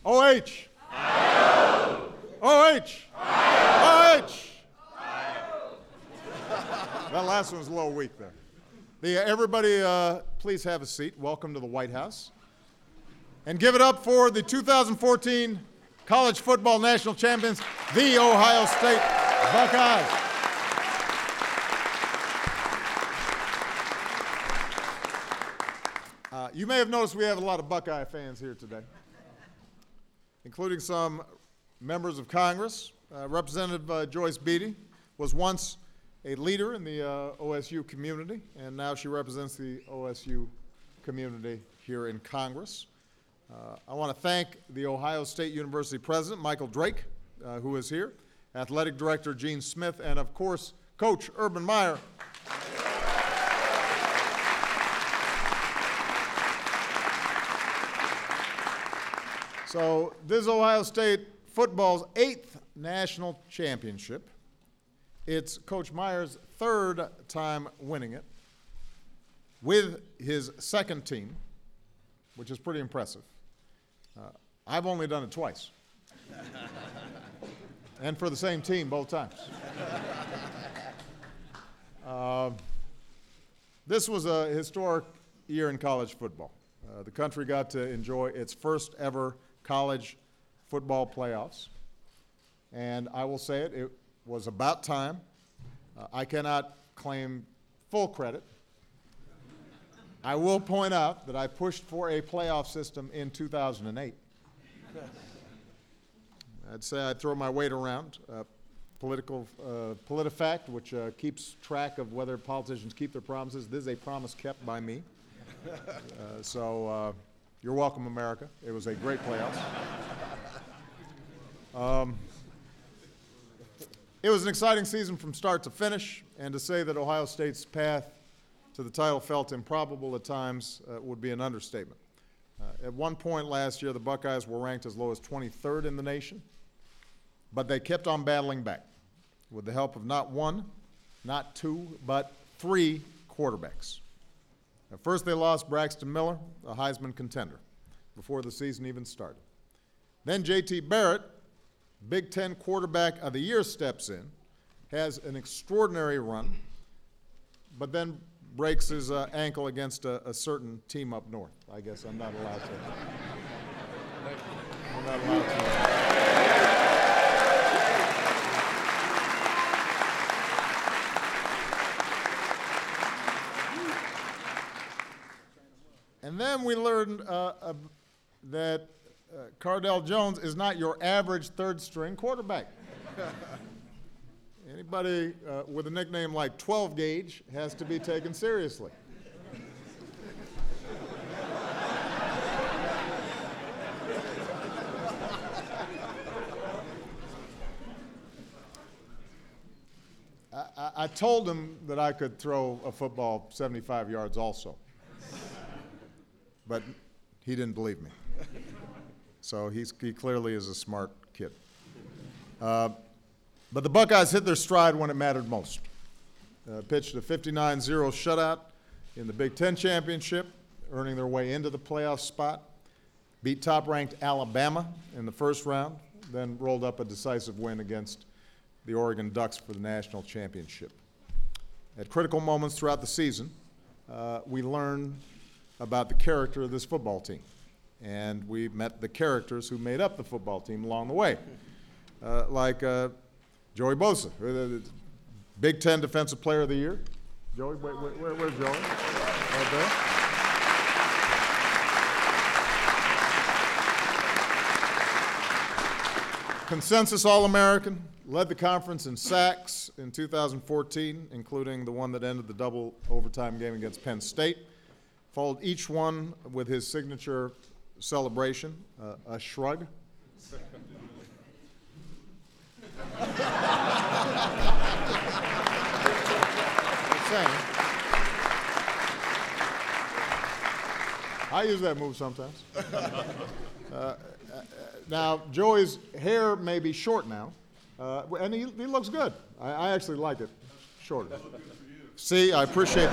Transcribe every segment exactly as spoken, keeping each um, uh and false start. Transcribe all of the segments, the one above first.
O H. O H. O H. That last one was a little weak there. The, uh, everybody, uh, please have a seat. Welcome to the White House. And give it up for the two thousand fourteen College Football National Champions, the Ohio State Buckeyes. Uh, you may have noticed we have a lot of Buckeye fans here today, including some members of Congress. Uh, Representative uh, Joyce Beatty was once a leader in the uh, O S U community, and now she represents the O S U community here in Congress. Uh, I want to thank the Ohio State University president, Michael Drake, uh, who is here, athletic director Gene Smith, and of course, Coach Urban Meyer. So this is Ohio State football's eighth national championship. It's Coach Meyer's third time winning it with his second team, which is pretty impressive. Uh, I've only done it twice. And for the same team both times. Uh, this was a historic year in college football. Uh, the country got to enjoy its first ever college football playoffs. And I will say it, it was about time. Uh, I cannot claim full credit. I will point out that I pushed for a playoff system in two thousand eight. I'd say I'd throw my weight around. Uh, political, uh, PolitiFact, which uh, keeps track of whether politicians keep their promises. This is a promise kept by me. Uh, so uh, you're welcome, America. It was a great playoffs. Um, it was an exciting season from start to finish, and to say that Ohio State's path to the title felt improbable at times uh, would be an understatement. Uh, at one point last year, the Buckeyes were ranked as low as twenty-third in the nation, but they kept on battling back with the help of not one, not two, but three quarterbacks. At first, they lost Braxton Miller, a Heisman contender, before the season even started. Then J T Barrett, Big Ten Quarterback of the Year, steps in, has an extraordinary run, but then breaks his uh, ankle against a, a certain team up north. I guess I'm not allowed to. I'm not allowed to. And then we learned uh, uh, that uh, Cardell Jones is not your average third-string quarterback. Anybody uh, with a nickname like twelve gauge has to be taken seriously. I, I, I told him that I could throw a football seventy-five yards also, but he didn't believe me. So he's, he clearly is a smart kid. Uh, But the Buckeyes hit their stride when it mattered most. Uh, pitched a fifty-nine zero shutout in the Big Ten Championship, earning their way into the playoff spot. Beat top-ranked Alabama in the first round, then rolled up a decisive win against the Oregon Ducks for the national championship. At critical moments throughout the season, uh, we learned about the character of this football team. And we met the characters who made up the football team along the way, uh, like uh, Joey Bosa, the Big Ten Defensive Player of the Year. Joey, wait, wait, where, where's Joey? Right there. Consensus All-American, led the conference in sacks in two thousand fourteen, including the one that ended the double overtime game against Penn State. Followed each one with his signature celebration, uh, a shrug. I use that move sometimes. Uh, now, Joey's hair may be short now, uh, and he, he looks good. I, I actually like it shorter. See, I appreciate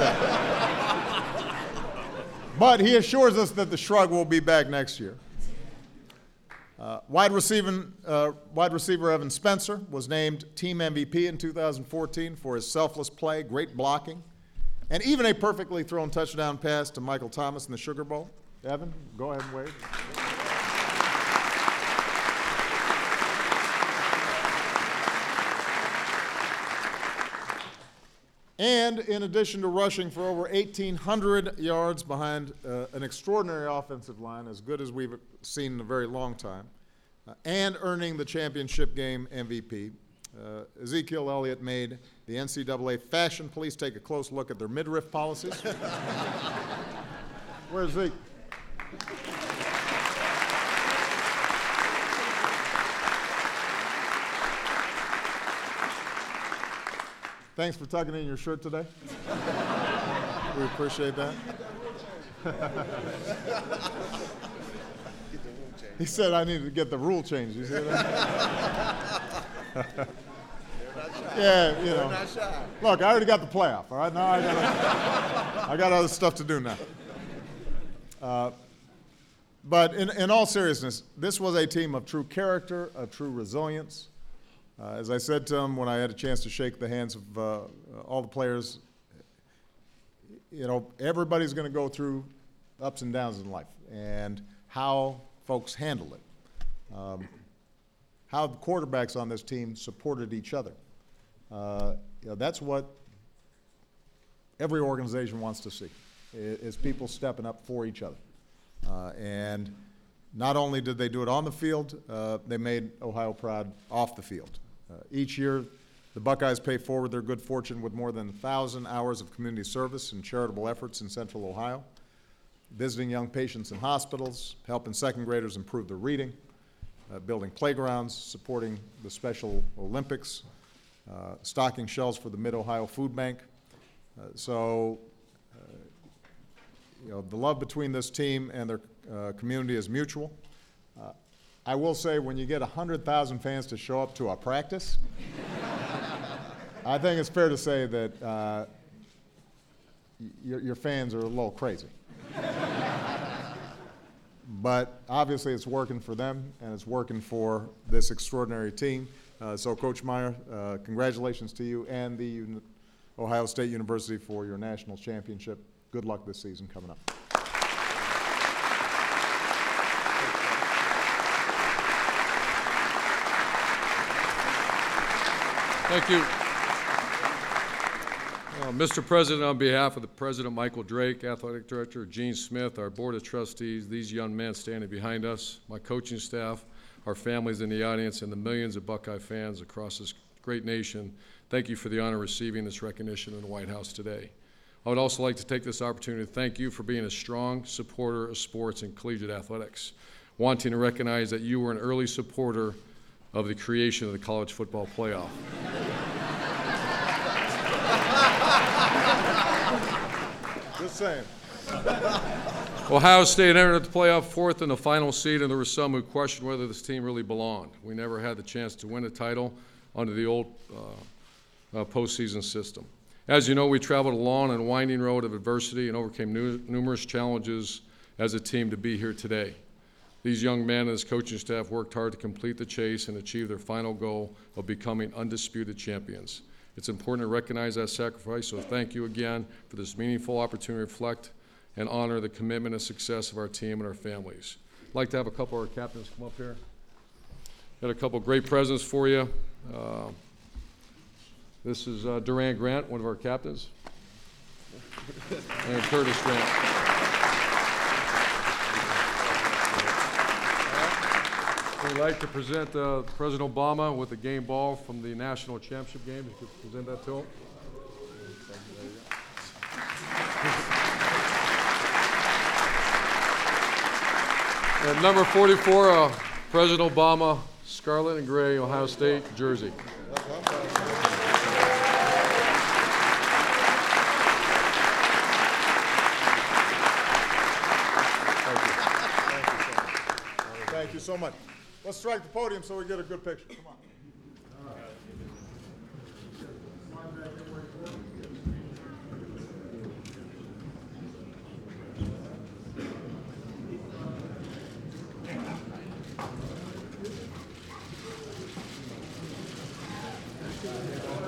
that. But he assures us that the shrug will be back next year. Uh, wide, receiving, uh, wide receiver Evan Spencer was named Team M V P in two thousand fourteen for his selfless play, great blocking, and even a perfectly thrown touchdown pass to Michael Thomas in the Sugar Bowl. Evan, go ahead and wave. And in addition to rushing for over eighteen hundred yards behind uh, an extraordinary offensive line, as good as we've seen in a very long time, uh, and earning the championship game M V P, uh, Ezekiel Elliott made the N C double A Fashion Police take a close look at their midriff policies. Where's Zeke? Thanks for tucking in your shirt today. We appreciate that. He said I needed to get the rule changed. You see that? Yeah, you know. Look, I already got the playoff, all right? Now I got, I got other stuff to do now. Uh, but in, in all seriousness, this was a team of true character, of true resilience. Uh, as I said to him when I had a chance to shake the hands of uh, all the players, you know, everybody's going to go through ups and downs in life, and how folks handle it. Um, how the quarterbacks on this team supported each other. Uh, you know, that's what every organization wants to see, is people stepping up for each other. Uh, and not only did they do it on the field, uh, they made Ohio proud off the field. Uh, each year, the Buckeyes pay forward their good fortune with more than one thousand hours of community service and charitable efforts in Central Ohio, visiting young patients in hospitals, helping second graders improve their reading, uh, building playgrounds, supporting the Special Olympics, uh, stocking shelves for the Mid-Ohio Food Bank. Uh, so, uh, you know, the love between this team and their uh, community is mutual. Uh, I will say, when you get one hundred thousand fans to show up to a practice, I think it's fair to say that uh, your, your fans are a little crazy. But obviously it's working for them, and it's working for this extraordinary team. Uh, so, Coach Meyer, uh, congratulations to you and the Uni- Ohio State University for your national championship. Good luck this season coming up. Thank you. Uh, Mister President, on behalf of the President Michael Drake, Athletic Director Gene Smith, our Board of Trustees, these young men standing behind us, my coaching staff, our families in the audience, and the millions of Buckeye fans across this great nation, thank you for the honor of receiving this recognition in the White House today. I would also like to take this opportunity to thank you for being a strong supporter of sports and collegiate athletics, wanting to recognize that you were an early supporter of the creation of the college football playoff. Just saying. Ohio State entered the playoff fourth in the final seed, and there were some who questioned whether this team really belonged. We never had the chance to win a title under the old uh, uh, postseason system. As you know, we traveled a long and winding road of adversity and overcame nu- numerous challenges as a team to be here today. These young men and his coaching staff worked hard to complete the chase and achieve their final goal of becoming undisputed champions. It's important to recognize that sacrifice, so thank you again for this meaningful opportunity to reflect and honor the commitment and success of our team and our families. I'd like to have a couple of our captains come up here. Got a couple of great presents for you. Uh, this is uh, Duran Grant, one of our captains, and Curtis Grant. We'd like to present uh, President Obama with the game ball from the national championship game. You could present that to him. And number forty-four, uh, President Obama, scarlet and gray, Ohio State jersey. Thank you. Thank you so much. Let's strike the podium so we get a good picture. Come on. you.